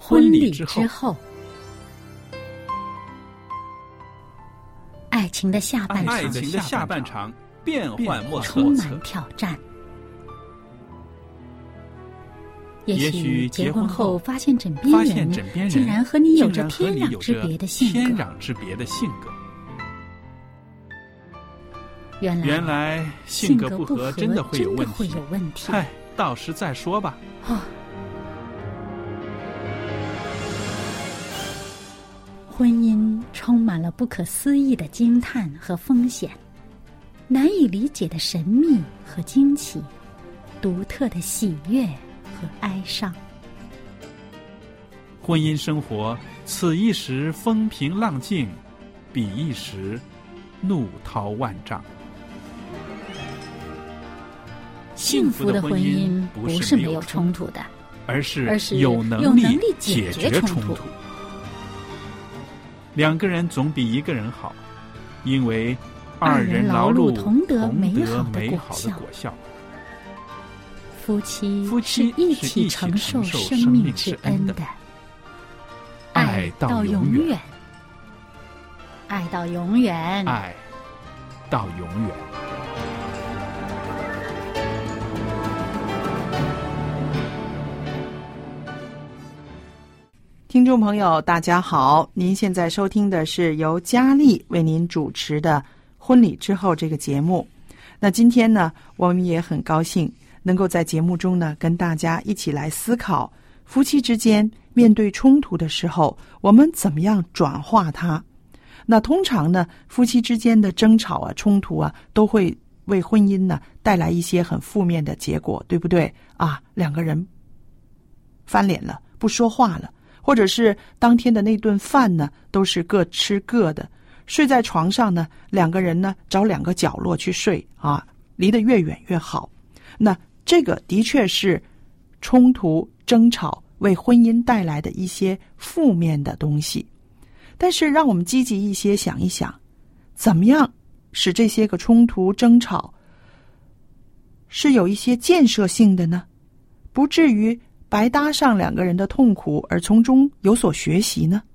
婚礼之后，爱情的下半场变幻莫测， 充满挑战。也许结婚后发现枕边人竟然和你有着天壤之别的性格。 原来性格不合真的会有问题。嗨，到时再说吧。 婚姻充满了不可思议的惊叹和风险，难以理解的神秘和惊奇，独特的喜悦和哀伤。 婚姻生活，此一时风平浪静，彼一时怒涛万丈。 幸福的婚姻不是没有冲突的， 而是有能力解决冲突。两个人总比一个人好，因为二人劳碌同得美好的果效。 夫妻是一起承受生命之恩的，爱到永远，爱到永远， 爱到永远。 听众朋友大家好，您现在收听的是由佳丽为您主持的婚礼之后这个节目。那今天呢，我们也很高兴能够在节目中呢跟大家一起来思考夫妻之间面对冲突的时候，我们怎么样转化它。那通常呢，夫妻之间的争吵啊、冲突啊，都会为婚姻呢带来一些很负面的结果，对不对啊？两个人翻脸了，不说话了，或者是当天的那顿饭呢都是各吃各的，睡在床上呢，两个人呢找两个角落去睡啊，离得越远越好。那这个的确是冲突争吵为婚姻带来的一些负面的东西，但是让我们积极一些想一想，怎么样使这些个冲突争吵是有一些建设性的呢？不至于白搭上两个人的痛苦，而从中有所学习呢？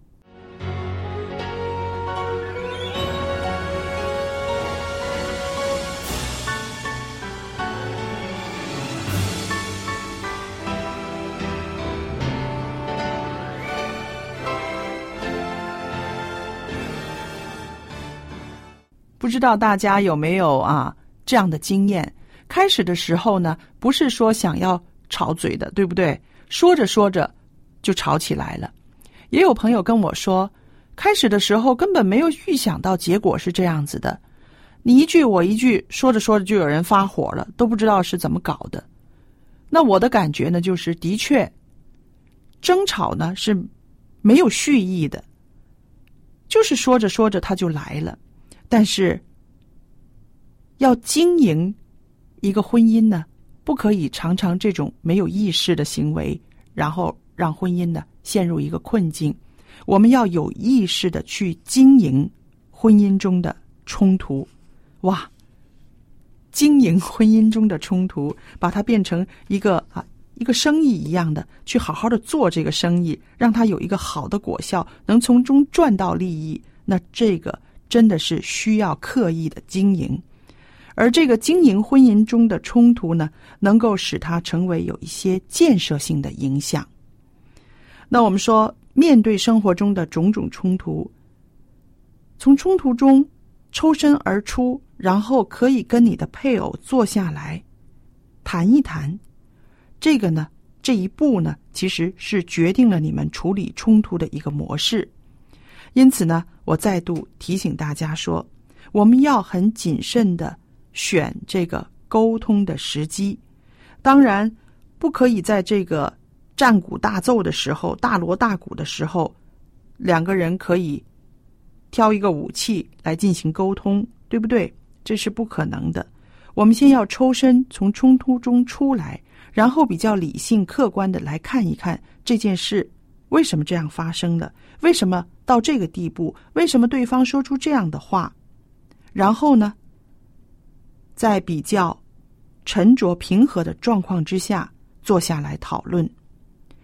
不知道大家有没有这样的经验？开始的时候呢，不是说想要吵嘴的，对不对？说着说着就吵起来了。也有朋友跟我说，开始的时候根本没有预想到结果是这样子的，你一句我一句，说着说着就有人发火了，都不知道是怎么搞的。那我的感觉呢，就是的确争吵呢是没有蓄意的，就是说着说着它就来了。但是要经营一个婚姻呢，不可以常常这种没有意识的行为，然后让婚姻呢陷入一个困境。我们要有意识的去经营婚姻中的冲突。哇，经营婚姻中的冲突，把它变成一个生意一样的，去好好的做这个生意，让它有一个好的果效，能从中赚到利益。那这个真的是需要刻意的经营。而这个经营婚姻中的冲突呢，能够使它成为有一些建设性的影响。那我们说，面对生活中的种种冲突，从冲突中抽身而出，然后可以跟你的配偶坐下来谈一谈，这个呢，这一步呢，其实是决定了你们处理冲突的一个模式。因此呢，我再度提醒大家说，我们要很谨慎的选这个沟通的时机。当然不可以在这个战鼓大奏的时候，大锣大鼓的时候，两个人可以挑一个武器来进行沟通，对不对？这是不可能的。我们先要抽身，从冲突中出来，然后比较理性客观的来看一看这件事为什么这样发生了，为什么到这个地步，为什么对方说出这样的话，然后呢，在比较沉着平和的状况之下坐下来讨论。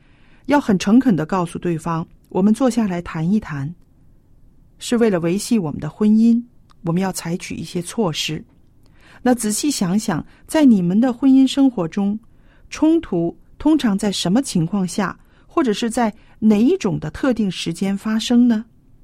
要很诚恳地告诉对方，我们坐下来谈一谈，是为了维系我们的婚姻，我们要采取一些措施。那仔细想想，在你们的婚姻生活中，冲突通常在什么情况下，或者是在哪一种的特定时间发生呢？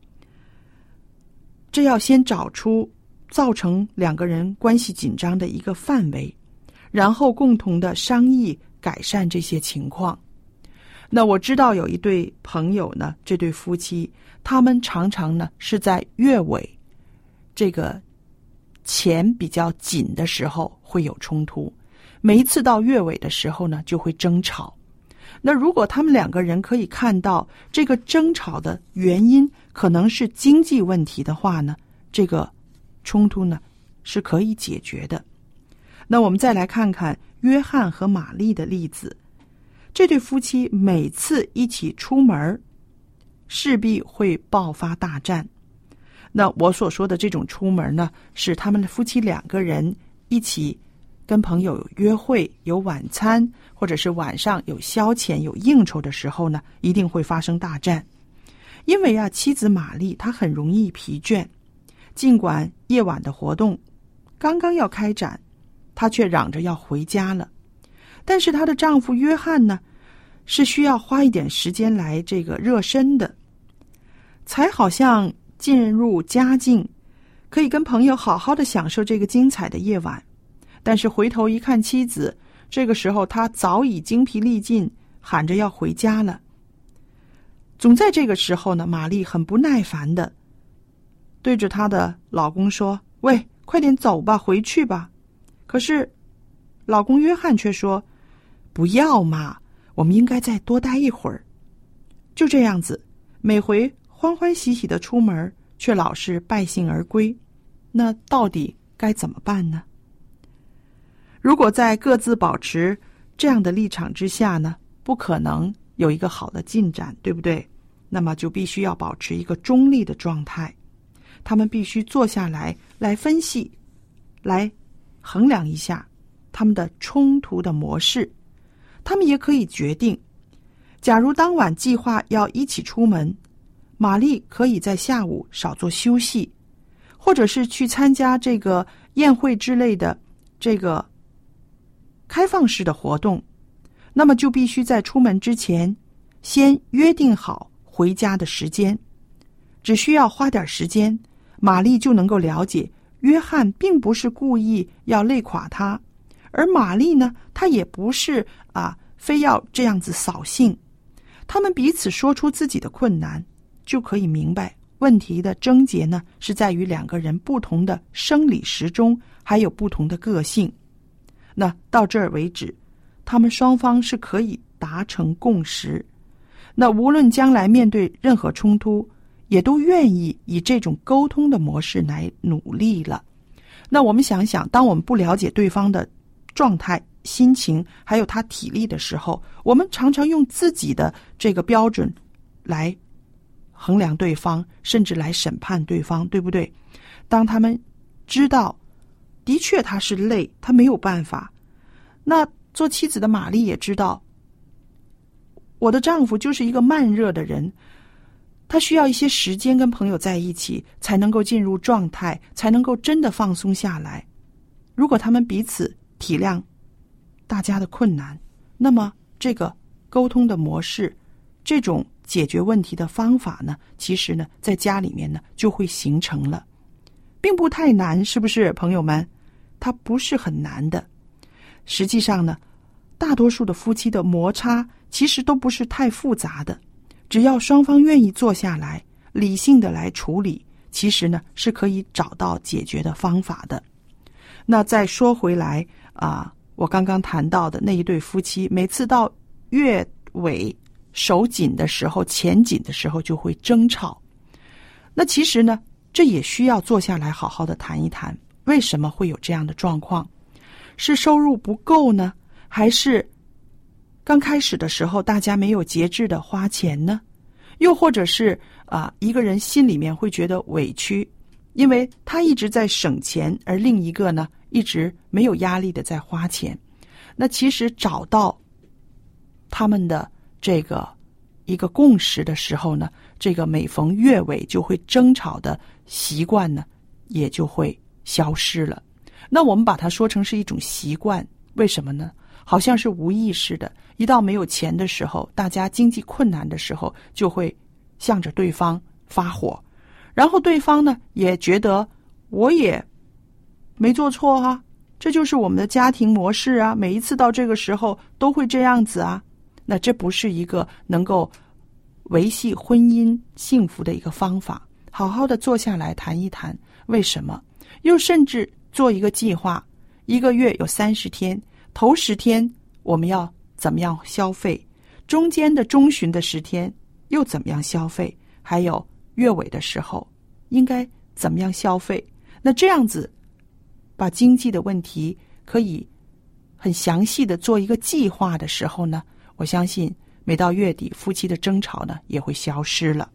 这要先找出造成两个人关系紧张的一个范围，然后共同的商议改善这些情况。那我知道有一对朋友呢，这对夫妻，他们常常呢是在月尾这个钱比较紧的时候会有冲突，每一次到月尾的时候呢就会争吵。那如果他们两个人可以看到这个争吵的原因可能是经济问题的话呢，这个冲突呢是可以解决的。那我们再来看看约翰和玛丽的例子。这对夫妻每次一起出门，势必会爆发大战。那我所说的这种出门呢，是他们的夫妻两个人一起跟朋友有约会、有晚餐，或者是晚上有消遣、有应酬的时候呢，一定会发生大战。因为妻子玛丽她很容易疲倦，尽管夜晚的活动刚刚要开展，她却嚷着要回家了。但是她的丈夫约翰呢，是需要花一点时间来这个热身的，才好像进入佳境，可以跟朋友好好的享受这个精彩的夜晚。但是回头一看妻子，这个时候她早已精疲力尽，喊着要回家了。总在这个时候呢，玛丽很不耐烦的对着她的老公说，喂，快点走吧，回去吧。可是老公约翰却说，不要嘛，我们应该再多待一会儿。就这样子，每回欢欢喜喜的出门，却老是败兴而归。那到底该怎么办呢？如果在各自保持这样的立场之下呢，不可能有一个好的进展，对不对？那么就必须要保持一个中立的状态。他们必须坐下来分析，来衡量一下他们的冲突的模式。他们也可以决定，假如当晚计划要一起出门，玛丽可以在下午少做休息，或者是去参加这个宴会之类的这个开放式的活动，那么就必须在出门之前先约定好回家的时间。只需要花点时间，玛丽就能够了解约翰并不是故意要累垮他，而玛丽呢，她也不是非要这样子扫兴。他们彼此说出自己的困难，就可以明白问题的症结呢，是在于两个人不同的生理时钟，还有不同的个性。那到这儿为止，他们双方是可以达成共识。那无论将来面对任何冲突，也都愿意以这种沟通的模式来努力了。那我们想想，当我们不了解对方的状态、心情还有他体力的时候，我们常常用自己的这个标准来衡量对方，甚至来审判对方，对不对？当他们知道的确他是累，他没有办法，那做妻子的玛丽也知道，我的丈夫就是一个慢热的人，他需要一些时间跟朋友在一起，才能够进入状态，才能够真的放松下来。如果他们彼此体谅大家的困难，那么这个沟通的模式，这种解决问题的方法呢，其实呢，在家里面呢就会形成了，并不太难，是不是朋友们？它不是很难的。实际上呢，大多数的夫妻的摩擦其实都不是太复杂的，只要双方愿意坐下来，理性的来处理，其实呢是可以找到解决的方法的。那再说回来我刚刚谈到的那一对夫妻，每次到月尾手紧的时候、钱紧的时候就会争吵。那其实呢，这也需要坐下来好好的谈一谈，为什么会有这样的状况？是收入不够呢，还是刚开始的时候大家没有节制的花钱呢？又或者是一个人心里面会觉得委屈，因为他一直在省钱，而另一个呢一直没有压力的在花钱。那其实找到他们的这个一个共识的时候呢，这个每逢月尾就会争吵的习惯呢，也就会消失了。那我们把它说成是一种习惯，为什么呢？好像是无意识的，一到没有钱的时候，大家经济困难的时候，就会向着对方发火，然后对方呢也觉得我也没做错啊，这就是我们的家庭模式啊，每一次到这个时候都会这样子啊。那这不是一个能够维系婚姻幸福的一个方法。好好的坐下来谈一谈为什么，又甚至做一个计划，一个月有30天，头10天我们要怎么样消费，中间的中旬的10天又怎么样消费，还有月尾的时候应该怎么样消费。那这样子把经济的问题可以很详细的做一个计划的时候呢，我相信每到月底夫妻的争吵呢也会消失了。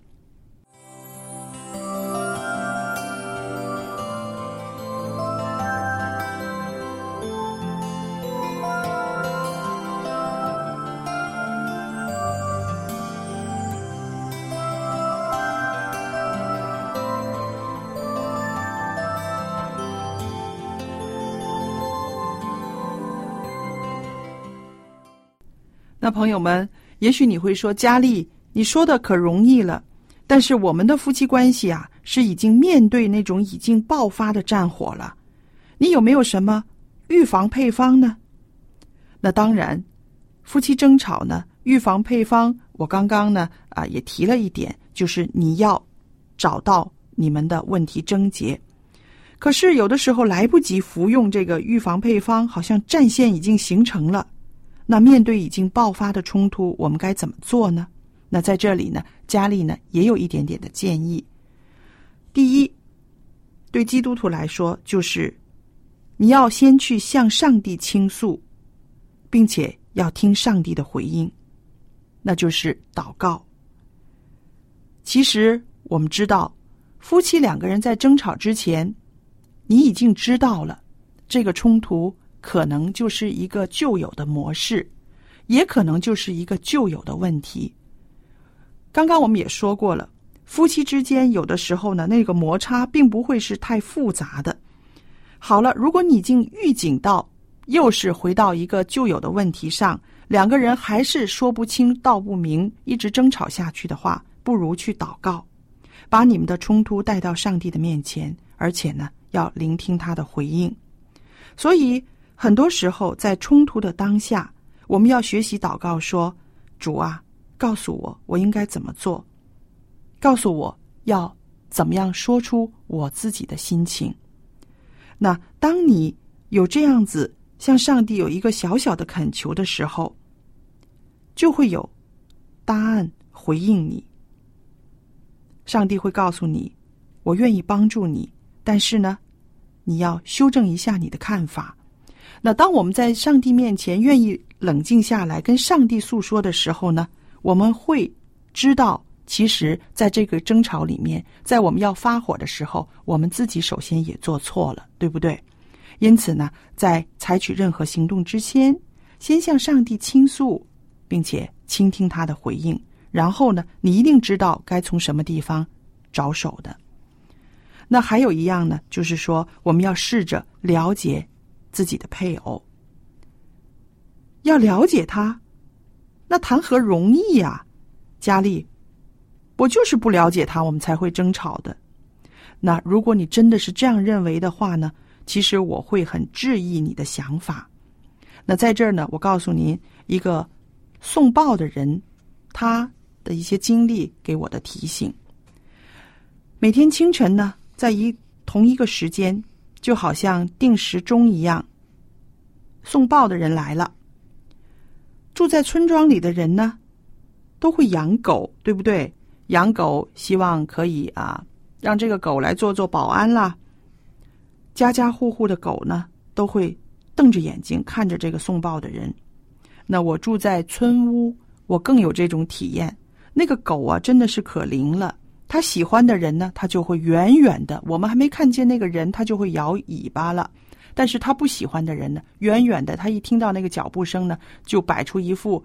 那朋友们，也许你会说，佳丽，你说的可容易了，但是我们的夫妻关系啊，是已经面对那种已经爆发的战火了，你有没有什么预防配方呢？那当然，夫妻争吵呢，预防配方我刚刚呢也提了一点，就是你要找到你们的问题症结。可是有的时候来不及服用这个预防配方，好像战线已经形成了，那面对已经爆发的冲突，我们该怎么做呢？那在这里呢，佳丽呢也有一点点的建议。第一，对基督徒来说，就是你要先去向上帝倾诉，并且要听上帝的回应，那就是祷告。其实我们知道，夫妻2个人在争吵之前，你已经知道了这个冲突可能就是一个旧有的模式，也可能就是一个旧有的问题。刚刚我们也说过了，夫妻之间有的时候呢，那个摩擦并不会是太复杂的。好了，如果你已经预警到又是回到一个旧有的问题上，2个人还是说不清道不明，一直争吵下去的话，不如去祷告，把你们的冲突带到上帝的面前，而且呢，要聆听他的回应。所以很多时候在冲突的当下，我们要学习祷告说，主啊，告诉我我应该怎么做，告诉我要怎么样说出我自己的心情。那当你有这样子向上帝有一个小小的恳求的时候，就会有答案回应你。上帝会告诉你，我愿意帮助你，但是呢，你要修正一下你的看法。那当我们在上帝面前愿意冷静下来跟上帝诉说的时候呢，我们会知道，其实在这个争吵里面，在我们要发火的时候，我们自己首先也做错了，对不对？因此呢，在采取任何行动之前，先向上帝倾诉，并且倾听他的回应，然后呢，你一定知道该从什么地方着手的。那还有一样呢，就是说我们要试着了解自己的配偶，要了解他，那谈何容易呀？佳丽，我就是不了解他，我们才会争吵的。那如果你真的是这样认为的话呢，其实我会很质疑你的想法。那在这儿呢，我告诉您一个送报的人他的一些经历给我的提醒。每天清晨呢，在同一个时间，就好像定时钟一样，送报的人来了。住在村庄里的人呢，都会养狗，对不对？养狗希望可以让这个狗来做保安啦。家家户户的狗呢，都会瞪着眼睛看着这个送报的人。那我住在村屋，我更有这种体验。那个狗啊，真的是可灵了。他喜欢的人呢，他就会远远的，我们还没看见那个人，他就会摇尾巴了。但是他不喜欢的人呢，远远的，他一听到那个脚步声呢，就摆出一副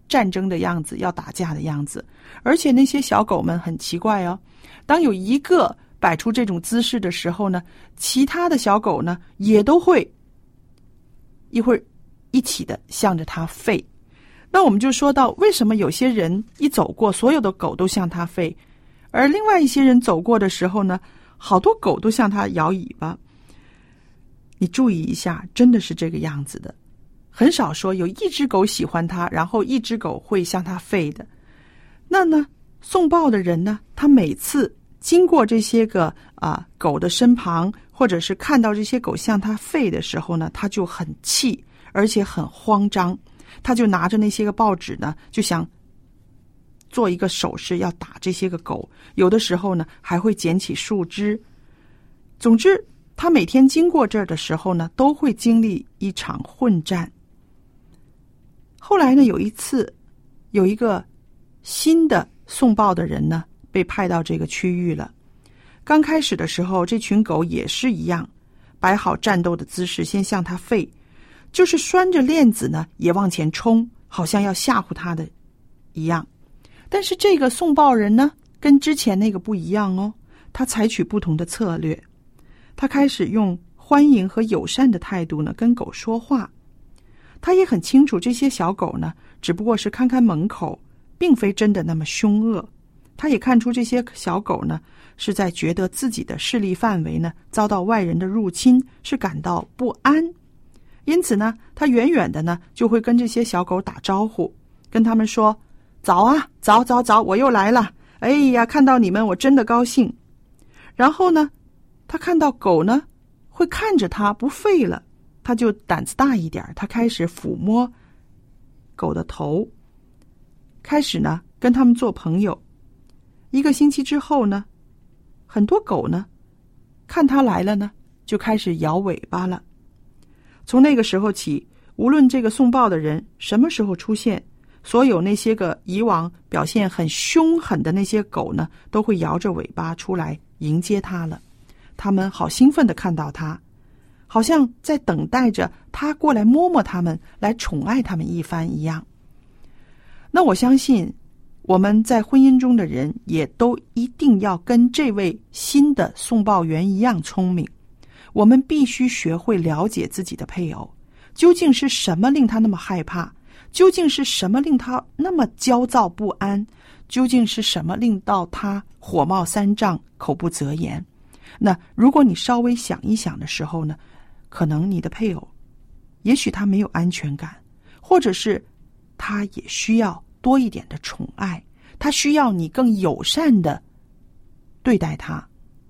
战争的样子，要打架的样子。而且那些小狗们很奇怪哦，当有一个摆出这种姿势的时候呢，其他的小狗呢也都会一会儿一起的向着它吠。那我们就说到，为什么有些人一走过，所有的狗都向它吠，而另外一些人走过的时候呢，好多狗都向它摇尾巴。你注意一下，真的是这个样子的，很少说有一只狗喜欢它，然后一只狗会向它吠的。那呢，送报的人呢，他每次经过这些个狗的身旁，或者是看到这些狗向他吠的时候呢，他就很气，而且很慌张，他就拿着那些个报纸呢，就想做一个手势要打这些个狗，有的时候呢还会捡起树枝。总之他每天经过这儿的时候呢，都会经历一场混战。后来呢，有一次有一个新的送报的人呢被派到这个区域了。刚开始的时候，这群狗也是一样，摆好战斗的姿势，先向他吠，就是拴着链子呢也往前冲，好像要吓唬他的一样。但是这个送报人呢跟之前那个不一样哦，他采取不同的策略。他开始用欢迎和友善的态度呢跟狗说话。他也很清楚这些小狗呢只不过是看看门口，并非真的那么凶恶。他也看出这些小狗呢是在觉得自己的势力范围呢遭到外人的入侵，是感到不安。因此呢，他远远的呢就会跟这些小狗打招呼，跟他们说：早啊，早早早，我又来了，哎呀，看到你们我真的高兴。然后呢，他看到狗呢会看着他不吠了，他就胆子大一点，他开始抚摸狗的头，开始呢跟他们做朋友。1个星期之后呢，很多狗呢看他来了呢就开始摇尾巴了。从那个时候起，无论这个送报的人什么时候出现，所有那些个以往表现很凶狠的那些狗呢都会摇着尾巴出来迎接他了。他们好兴奋地看到他，好像在等待着他过来摸摸他们，来宠爱他们一番一样。那我相信我们在婚姻中的人也都一定要跟这位新的送报员一样聪明。我们必须学会了解自己的配偶，究竟是什么令他那么害怕，究竟是什么令他那么焦躁不安，究竟是什么令到他火冒三丈，口不择言。那如果你稍微想一想的时候呢，可能你的配偶也许他没有安全感，或者是他也需要多一点的宠爱，他需要你更友善的对待他。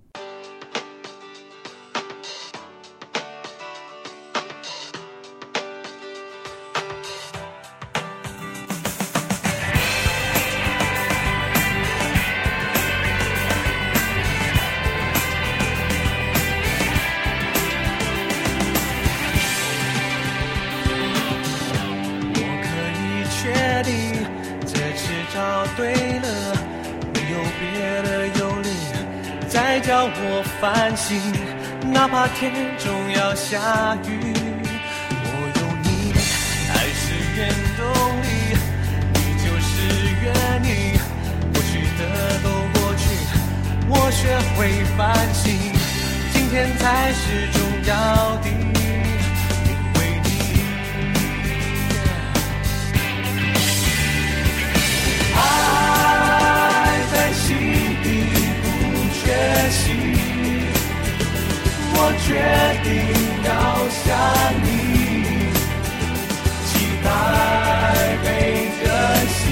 叫我反省，哪怕天中要下雨，我有你还是原动力，你就是原意，过去的都过去，我学会反省，今天才是重要的，因为你爱在心底不缺席，我决定要向你期待被珍惜，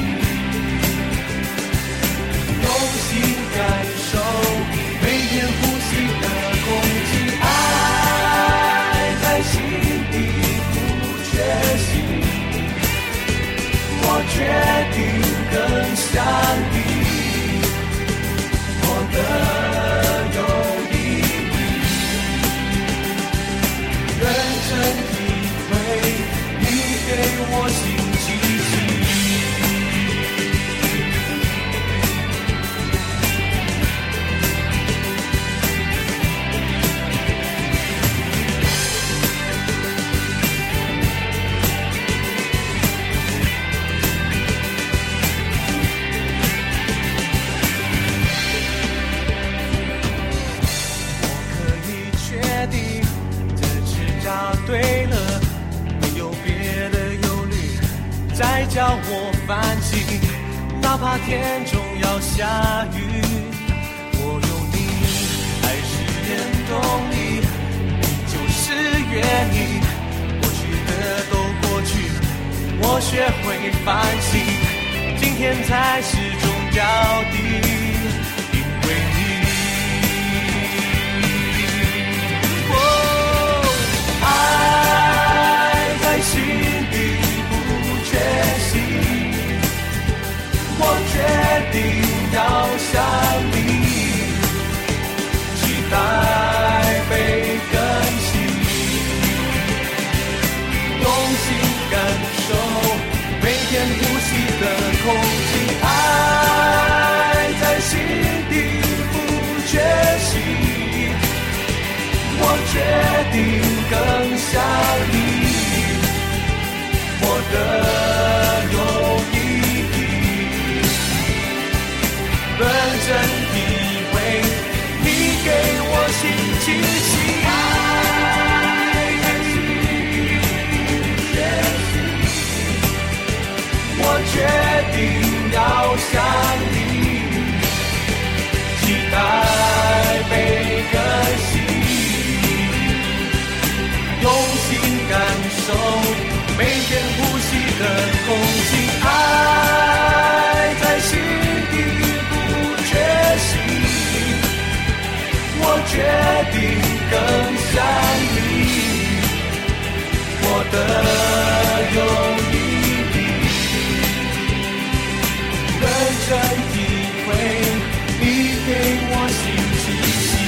用心感受每天呼吸的空气，爱怕天中要下雨，我有你还是原动力，你就是原因，过去的都过去，我学会反省，今天才是终要地，因为你爱在心底不缺席，我决定要向你期待被更新，用心感受每天呼吸的空气，爱在心底不缺席，我决定更像你，我的有意义，认真体会你给我新气息，爱在心底不缺席，我决定要向你期待被更新，用心感受每天呼吸的空气，爱在心底不缺席，我决定更像你，我的有意义，认真体会你给我新气息。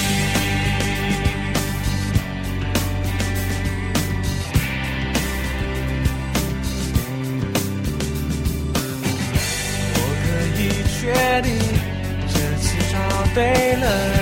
确定这次找对了。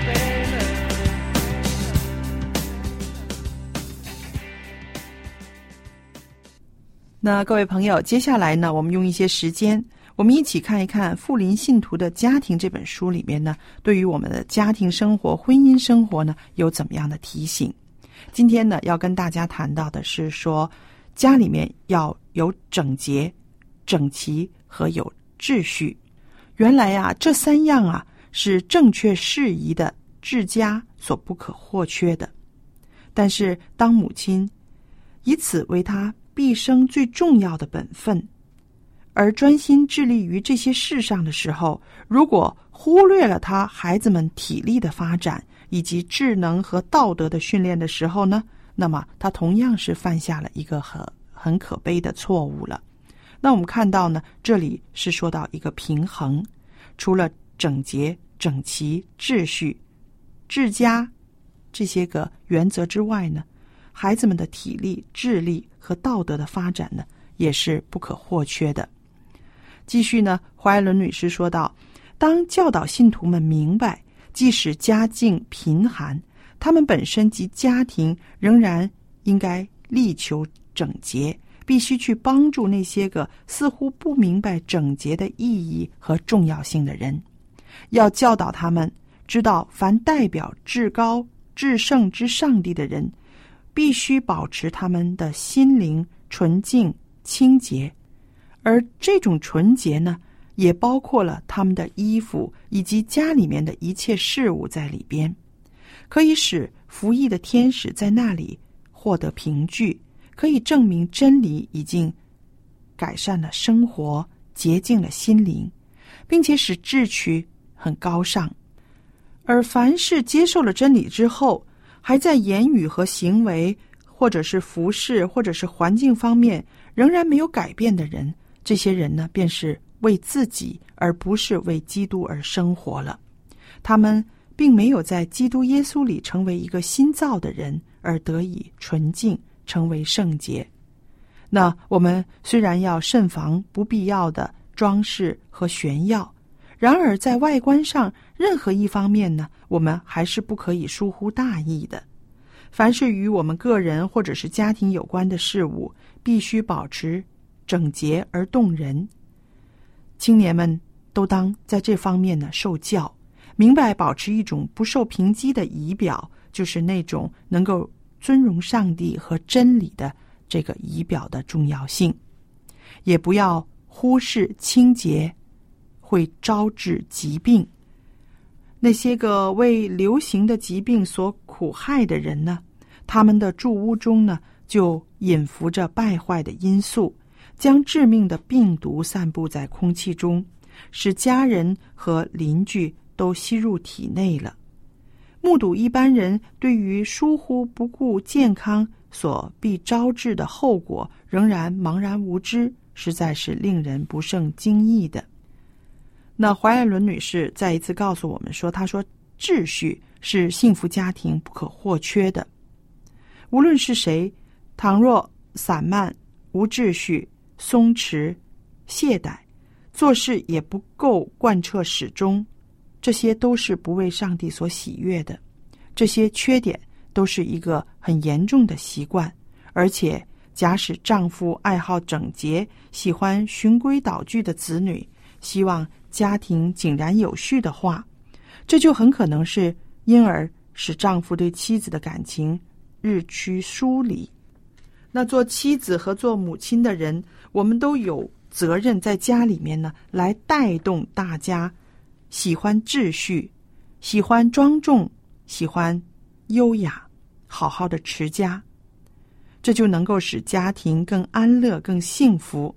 那各位朋友，接下来呢，我们用一些时间，我们一起看一看《富林信徒的家庭》这本书里面呢，对于我们的家庭生活、婚姻生活呢，有怎么样的提醒。今天呢，要跟大家谈到的是说，家里面要有整洁、整齐和有秩序。原来啊，这三样啊是正确适宜的治家所不可或缺的。但是当母亲以此为她毕生最重要的本分，而专心致力于这些事上的时候，如果忽略了她孩子们体力的发展以及智能和道德的训练的时候呢，那么她同样是犯下了一个很可悲的错误了。那我们看到呢，这里是说到一个平衡，除了整洁、整齐、秩序、治家这些个原则之外呢，孩子们的体力、智力和道德的发展呢，也是不可或缺的。继续呢，怀艾伦女士说道，当教导信徒们明白，即使家境贫寒，他们本身及家庭仍然应该力求整洁，必须去帮助那些个似乎不明白整洁的意义和重要性的人，要教导他们知道，凡代表至高至圣之上帝的人，必须保持他们的心灵纯净清洁，而这种纯洁呢，也包括了他们的衣服以及家里面的一切事物在里边，可以使服役的天使在那里获得凭据，可以证明真理已经改善了生活，洁净了心灵，并且使志趣很高尚。而凡是接受了真理之后，还在言语和行为，或者是服事，或者是环境方面仍然没有改变的人，这些人呢，便是为自己而不是为基督而生活了。他们并没有在基督耶稣里成为一个新造的人，而得以纯净，成为圣洁。那我们虽然要慎防不必要的装饰和炫耀，然而在外观上任何一方面呢，我们还是不可以疏忽大意的。凡是与我们个人或者是家庭有关的事物，必须保持整洁而动人。青年们都当在这方面呢受教，明白保持一种不受评击的仪表，就是那种能够尊荣上帝和真理的这个仪表的重要性。也不要忽视清洁、 会招致疾病。那些个为流行的疾病所苦害的人呢，他们的住屋中呢，就隐伏着败坏的因素，将致命的病毒散布在空气中，使家人和邻居都吸入体内了。目睹一般人对于疏忽不顾健康所必招致的后果仍然茫然无知，实在是令人不胜惊异的。那怀爱伦女士再一次告诉我们说，她说秩序是幸福家庭不可或缺的。无论是谁，倘若散漫、无秩序、松弛、懈怠，做事也不够贯彻始终，这些都是不为上帝所喜悦的。这些缺点都是一个很严重的习惯，而且假使丈夫爱好整洁，喜欢循规蹈矩的子女，希望家庭井然有序的话，这就很可能是因而使丈夫对妻子的感情日趋疏离。那做妻子和做母亲的人，我们都有责任在家里面呢，来带动大家喜欢秩序，喜欢庄重，喜欢优雅，好好的持家，这就能够使家庭更安乐、更幸福。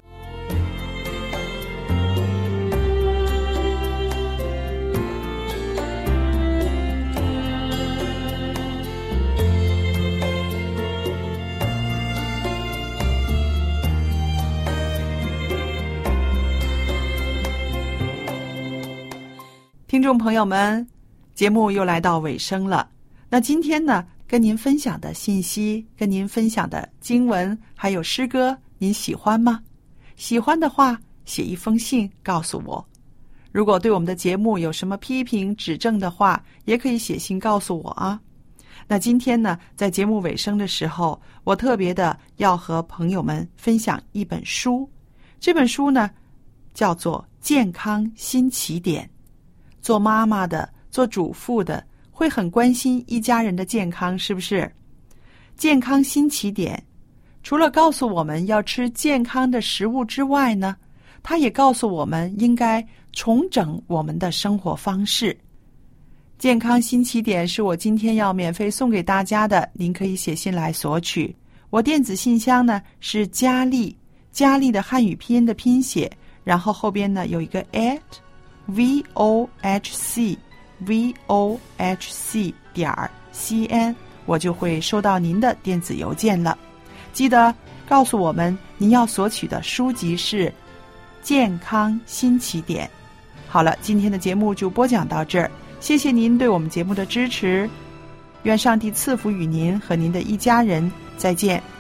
听众朋友们，节目又来到尾声了。那今天呢，跟您分享的信息，跟您分享的经文还有诗歌，您喜欢吗？喜欢的话，写一封信告诉我。如果对我们的节目有什么批评指正的话，也可以写信告诉我啊。那今天呢，在节目尾声的时候，我特别的要和朋友们分享一本书。这本书呢，叫做《健康新起点》。做妈妈的，做主妇的，会很关心一家人的健康，是不是？健康新起点除了告诉我们要吃健康的食物之外呢，它也告诉我们应该重整我们的生活方式。健康新起点是我今天要免费送给大家的，您可以写信来索取。我电子信箱呢是佳丽的汉语拼音的拼写，然后后边呢有一个 @vohc.cn， 我就会收到您的电子邮件了。记得告诉我们您要索取的书籍是《健康新起点》。好了，今天的节目就播讲到这儿，谢谢您对我们节目的支持，愿上帝赐福与您和您的一家人，再见。